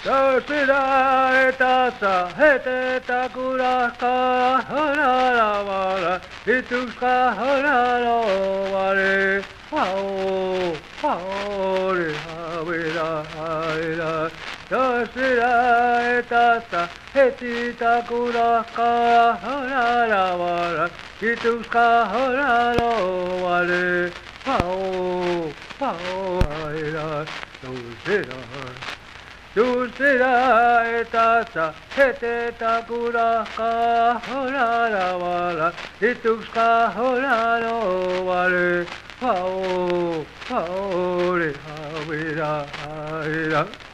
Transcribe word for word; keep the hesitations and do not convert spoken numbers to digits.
Tausira eta zahete eta kurazka honara bara, ituzka honara bare, hau, haure habera haera. Tausira eta zahete eta kurazka honara bara, ituzka honara bare, hau, hau haera. Tausira. Dulzera eta zahete eta kurazka honara bara, ituzka honara bare, hau, haure habera haera.